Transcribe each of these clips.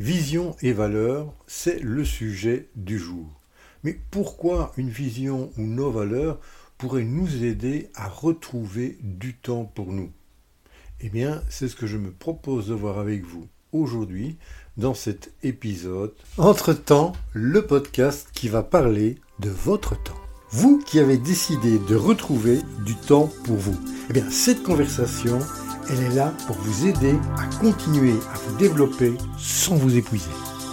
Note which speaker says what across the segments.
Speaker 1: Vision et valeurs, c'est le sujet du jour. Mais pourquoi une vision ou nos valeurs pourraient nous aider à retrouver du temps pour nous? Eh bien, c'est ce que je me propose de voir avec vous aujourd'hui dans cet épisode. Entre-temps, le podcast qui va parler de votre temps. Vous qui avez décidé de retrouver du temps pour vous. Eh bien, cette conversation, elle est là pour vous aider à continuer à vous développer sans vous épuiser.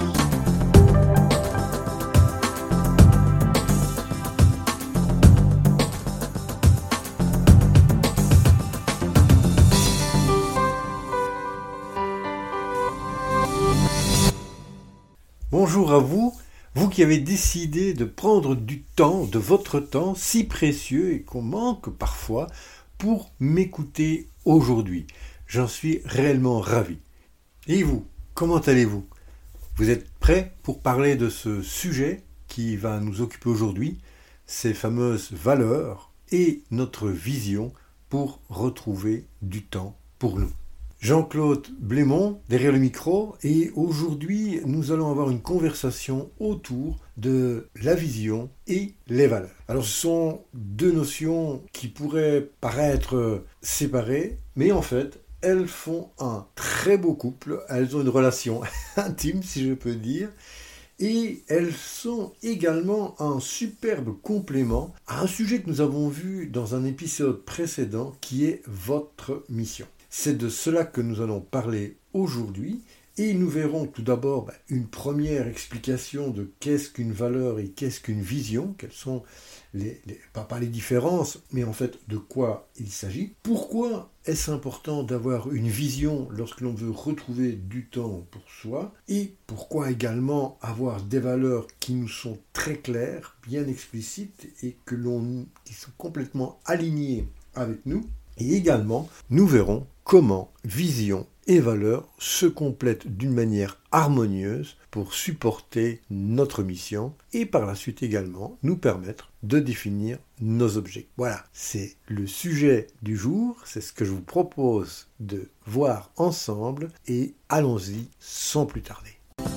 Speaker 1: Bonjour à vous, vous qui avez décidé de prendre du temps, de votre temps si précieux et qu'on manque parfois pour m'écouter aujourd'hui. J'en suis réellement ravi. Et vous, comment allez-vous? Vous êtes prêts pour parler de ce sujet qui va nous occuper aujourd'hui, ces fameuses valeurs et notre vision pour retrouver du temps pour nous? Jean-Claude Blémont, derrière le micro, et aujourd'hui, nous allons avoir une conversation autour de la vision et les valeurs. Alors, ce sont deux notions qui pourraient paraître séparées, mais en fait, elles font un très beau couple, elles ont une relation intime, si je peux dire, et elles sont également un superbe complément à un sujet que nous avons vu dans un épisode précédent, qui est votre mission. C'est de cela que nous allons parler aujourd'hui et nous verrons tout d'abord une première explication de qu'est-ce qu'une valeur et qu'est-ce qu'une vision, quelles sont pas les différences, mais en fait de quoi il s'agit. Pourquoi est-ce important d'avoir une vision lorsque l'on veut retrouver du temps pour soi et pourquoi également avoir des valeurs qui nous sont très claires, bien explicites et qui sont complètement alignées avec nous. Et également, nous verrons comment vision et valeurs se complètent d'une manière harmonieuse pour supporter notre mission et par la suite également nous permettre de définir nos objectifs. Voilà, c'est le sujet du jour, c'est ce que je vous propose de voir ensemble et allons-y sans plus tarder.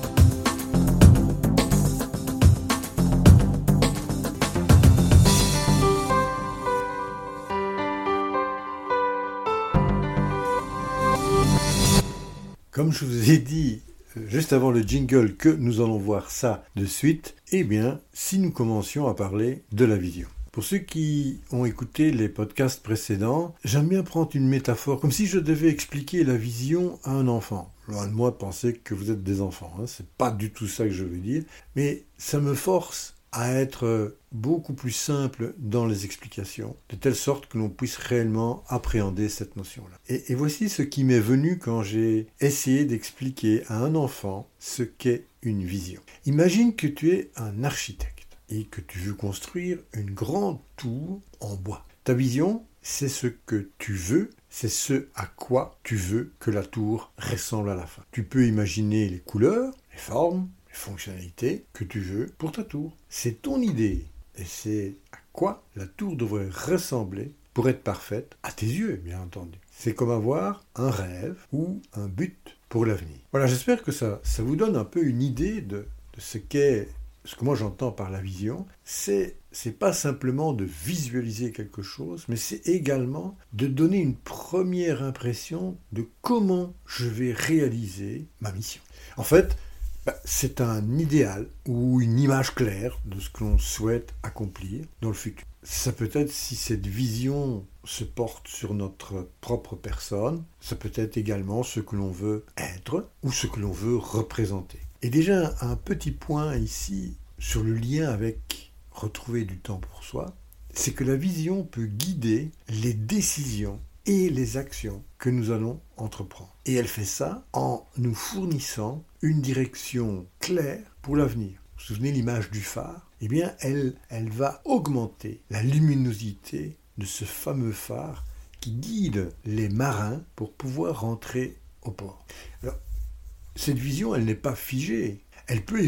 Speaker 1: Comme je vous ai dit juste avant le jingle que nous allons voir ça de suite, eh bien, si nous commencions à parler de la vision. Pour ceux qui ont écouté les podcasts précédents, j'aime bien prendre une métaphore, comme si je devais expliquer la vision à un enfant. Loin de moi de penser que vous êtes des enfants, c'est pas du tout ça que je veux dire, mais ça me force à être beaucoup plus simple dans les explications, de telle sorte que l'on puisse réellement appréhender cette notion-là. Et voici ce qui m'est venu quand j'ai essayé d'expliquer à un enfant ce qu'est une vision. Imagine que tu es un architecte et que tu veux construire une grande tour en bois. Ta vision, c'est ce que tu veux, c'est ce à quoi tu veux que la tour ressemble à la fin. Tu peux imaginer les couleurs, les formes, les fonctionnalités que tu veux pour ta tour. C'est ton idée et c'est à quoi la tour devrait ressembler pour être parfaite à tes yeux, bien entendu. C'est comme avoir un rêve ou un but pour l'avenir. Voilà, j'espère que ça vous donne un peu une idée de ce que moi j'entends par la vision. C'est pas simplement de visualiser quelque chose, mais c'est également de donner une première impression de comment je vais réaliser ma mission. En fait, c'est un idéal ou une image claire de ce que l'on souhaite accomplir dans le futur. Ça peut être si cette vision se porte sur notre propre personne, ça peut être également ce que l'on veut être ou ce que l'on veut représenter. Et déjà un petit point ici sur le lien avec retrouver du temps pour soi, c'est que la vision peut guider les décisions et les actions que nous allons entreprendre. Et elle fait ça en nous fournissant une direction claire pour l'avenir. Vous vous souvenez l'image du phare? Eh bien, elle va augmenter la luminosité de ce fameux phare qui guide les marins pour pouvoir rentrer au port. Alors, cette vision, elle n'est pas figée. Elle peut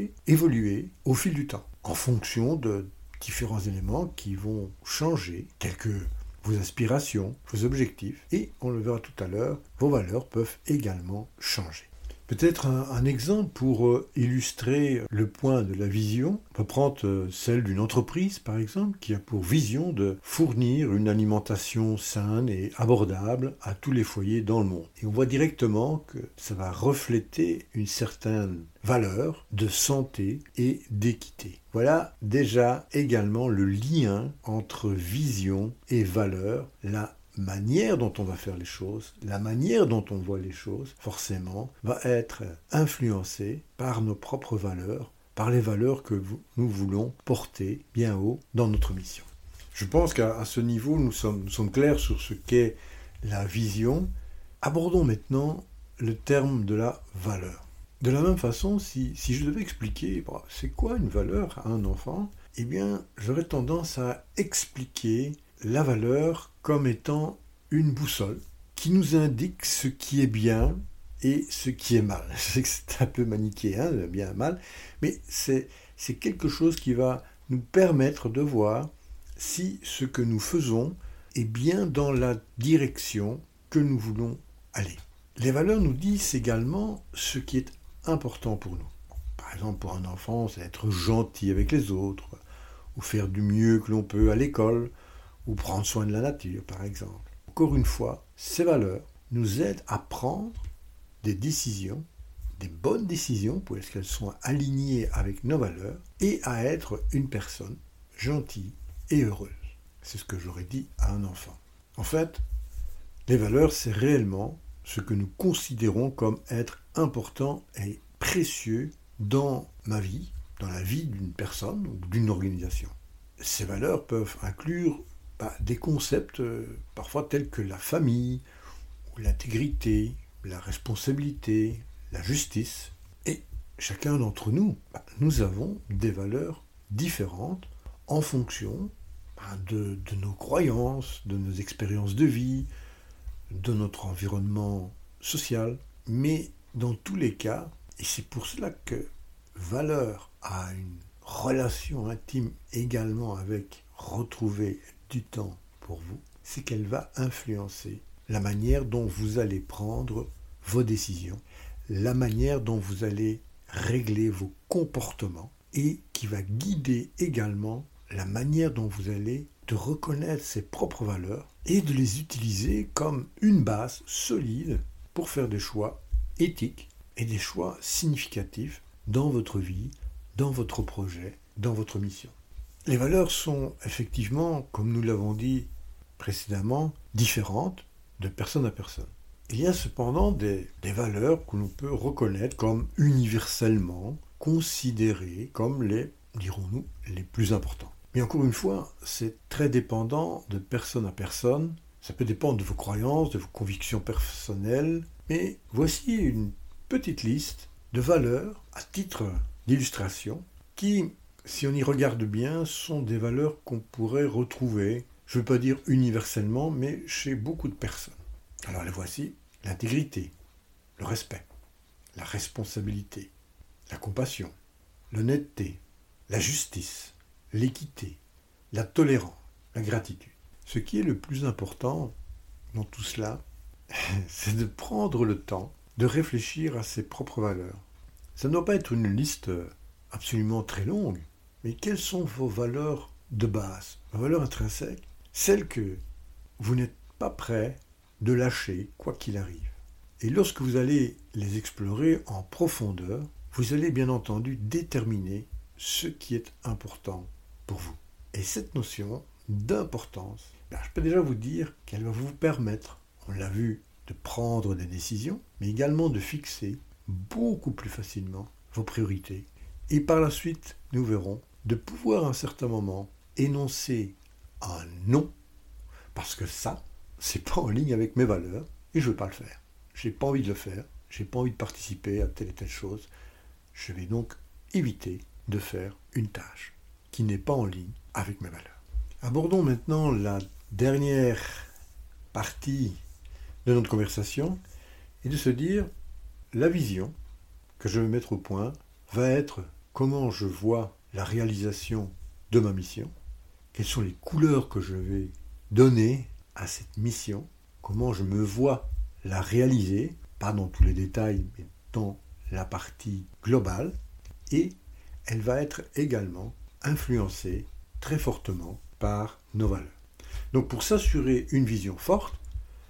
Speaker 1: évoluer au fil du temps, en fonction de différents éléments qui vont changer, tels que vos aspirations, vos objectifs, et on le verra tout à l'heure, vos valeurs peuvent également changer. Peut-être un exemple pour illustrer le point de la vision. On peut prendre celle d'une entreprise, par exemple, qui a pour vision de fournir une alimentation saine et abordable à tous les foyers dans le monde. Et on voit directement que ça va refléter une certaine valeur de santé et d'équité. Voilà déjà également le lien entre vision et valeur, la manière dont on va faire les choses, la manière dont on voit les choses, forcément, va être influencée par nos propres valeurs, par les valeurs que nous voulons porter bien haut dans notre mission. Je pense qu'à ce niveau, nous sommes clairs sur ce qu'est la vision. Abordons maintenant le terme de la valeur. De la même façon, si je devais expliquer c'est quoi une valeur à un enfant, eh bien, j'aurais tendance à expliquer la valeur comme étant une boussole qui nous indique ce qui est bien et ce qui est mal. Je sais que c'est un peu manichéen, le bien et le mal, mais c'est quelque chose qui va nous permettre de voir si ce que nous faisons est bien dans la direction que nous voulons aller. Les valeurs nous disent également ce qui est important pour nous. Par exemple, pour un enfant, c'est être gentil avec les autres, ou faire du mieux que l'on peut à l'école, ou prendre soin de la nature, par exemple. Encore une fois, ces valeurs nous aident à prendre des décisions, des bonnes décisions, pour qu'elles soient alignées avec nos valeurs, et à être une personne gentille et heureuse. C'est ce que j'aurais dit à un enfant. En fait, les valeurs, c'est réellement ce que nous considérons comme être important et précieux dans ma vie, dans la vie d'une personne ou d'une organisation. Ces valeurs peuvent inclure des concepts parfois tels que la famille, ou l'intégrité, la responsabilité, la justice. Et chacun d'entre nous, nous avons des valeurs différentes en fonction de nos croyances, de nos expériences de vie, de notre environnement social. Mais dans tous les cas, et c'est pour cela que valeur a une relation intime également avec retrouver du temps pour vous, c'est qu'elle va influencer la manière dont vous allez prendre vos décisions, la manière dont vous allez régler vos comportements et qui va guider également la manière dont vous allez de reconnaître ses propres valeurs et de les utiliser comme une base solide pour faire des choix éthiques et des choix significatifs dans votre vie, dans votre projet, dans votre mission. Les valeurs sont effectivement, comme nous l'avons dit précédemment, différentes de personne à personne. Il y a cependant des valeurs que l'on peut reconnaître comme universellement considérées comme les, dirons-nous, les plus importantes. Mais encore une fois, c'est très dépendant de personne à personne. Ça peut dépendre de vos croyances, de vos convictions personnelles. Mais voici une petite liste de valeurs à titre d'illustration qui, si on y regarde bien, sont des valeurs qu'on pourrait retrouver, je ne veux pas dire universellement, mais chez beaucoup de personnes. Alors les voici: l'intégrité, le respect, la responsabilité, la compassion, l'honnêteté, la justice, l'équité, la tolérance, la gratitude. Ce qui est le plus important dans tout cela, c'est de prendre le temps de réfléchir à ses propres valeurs. Ça ne doit pas être une liste absolument très longue, mais quelles sont vos valeurs de base, vos valeurs intrinsèques, celles que vous n'êtes pas prêt de lâcher quoi qu'il arrive. Et lorsque vous allez les explorer en profondeur, vous allez bien entendu déterminer ce qui est important pour vous. Et cette notion d'importance, je peux déjà vous dire qu'elle va vous permettre, on l'a vu, de prendre des décisions, mais également de fixer beaucoup plus facilement vos priorités. Et par la suite, nous verrons, de pouvoir à un certain moment énoncer un non, parce que ça, c'est pas en ligne avec mes valeurs, et je ne veux pas le faire. J'ai pas envie de le faire, j'ai pas envie de participer à telle et telle chose. Je vais donc éviter de faire une tâche qui n'est pas en ligne avec mes valeurs. Abordons maintenant la dernière partie de notre conversation et de se dire, la vision que je vais mettre au point va être comment je vois la réalisation de ma mission, quelles sont les couleurs que je vais donner à cette mission, comment je me vois la réaliser, pas dans tous les détails, mais dans la partie globale et elle va être également influencée très fortement par nos valeurs. Donc pour s'assurer une vision forte,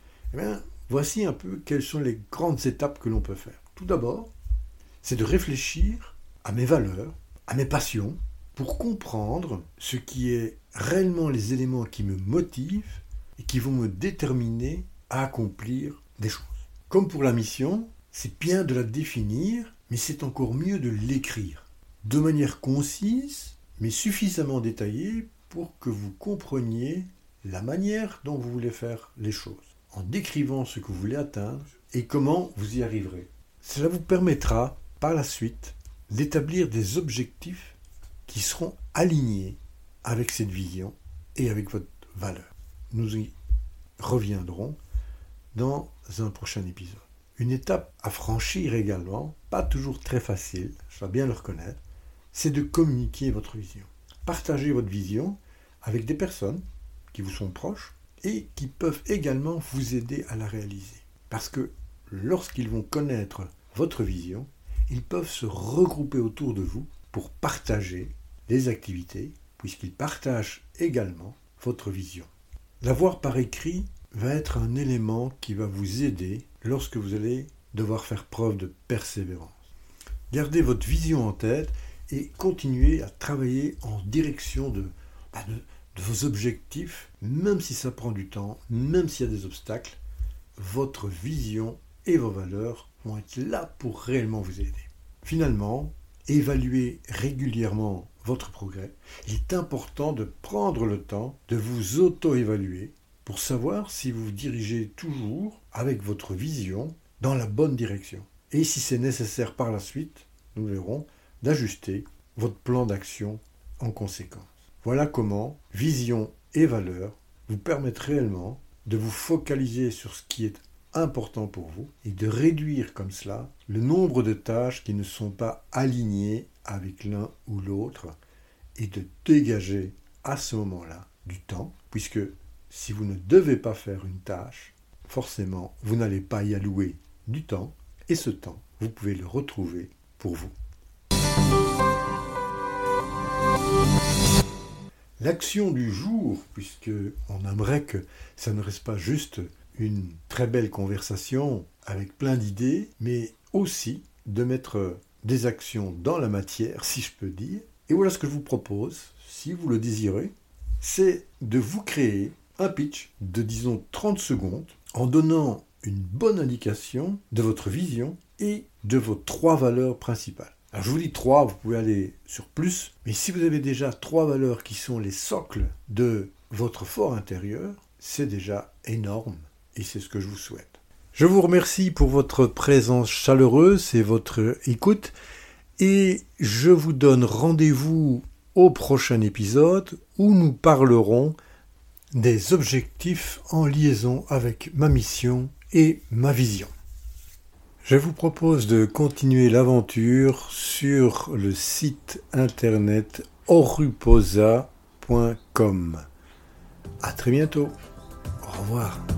Speaker 1: voici un peu quelles sont les grandes étapes que l'on peut faire. Tout d'abord, c'est de réfléchir à mes valeurs, à mes passions, pour comprendre ce qui est réellement les éléments qui me motivent et qui vont me déterminer à accomplir des choses. Comme pour la mission, c'est bien de la définir, mais c'est encore mieux de l'écrire, de manière concise, mais suffisamment détaillée pour que vous compreniez la manière dont vous voulez faire les choses, en décrivant ce que vous voulez atteindre et comment vous y arriverez. Cela vous permettra, par la suite, d'établir des objectifs qui seront alignés avec cette vision et avec votre valeur. Nous y reviendrons dans un prochain épisode. Une étape à franchir également, pas toujours très facile, je dois bien le reconnaître, c'est de communiquer votre vision. Partagez votre vision avec des personnes qui vous sont proches et qui peuvent également vous aider à la réaliser. Parce que lorsqu'ils vont connaître votre vision, ils peuvent se regrouper autour de vous pour partager des activités, puisqu'ils partagent également votre vision. L'avoir par écrit va être un élément qui va vous aider lorsque vous allez devoir faire preuve de persévérance. Gardez votre vision en tête et continuez à travailler en direction de vos objectifs, même si ça prend du temps, même s'il y a des obstacles, votre vision et vos valeurs vont être là pour réellement vous aider. Finalement, évaluez régulièrement votre progrès. Il est important de prendre le temps de vous auto-évaluer pour savoir si vous vous dirigez toujours avec votre vision dans la bonne direction. Et si c'est nécessaire par la suite, nous verrons, d'ajuster votre plan d'action en conséquence. Voilà comment vision et valeurs vous permettent réellement de vous focaliser sur ce qui est important pour vous et de réduire comme cela le nombre de tâches qui ne sont pas alignées avec l'un ou l'autre et de dégager à ce moment-là du temps, puisque si vous ne devez pas faire une tâche, forcément vous n'allez pas y allouer du temps et ce temps, vous pouvez le retrouver pour vous. L'action du jour, puisque on aimerait que ça ne reste pas juste une très belle conversation avec plein d'idées, mais aussi de mettre des actions dans la matière, si je peux dire. Et voilà ce que je vous propose, si vous le désirez, c'est de vous créer un pitch de, disons, 30 secondes en donnant une bonne indication de votre vision et de vos 3 valeurs principales. Alors je vous dis 3, vous pouvez aller sur plus, mais si vous avez déjà 3 valeurs qui sont les socles de votre fort intérieur, c'est déjà énorme et c'est ce que je vous souhaite. Je vous remercie pour votre présence chaleureuse et votre écoute et je vous donne rendez-vous au prochain épisode où nous parlerons des objectifs en liaison avec ma mission et ma vision. Je vous propose de continuer l'aventure sur le site internet oruposa.com. À très bientôt. Au revoir.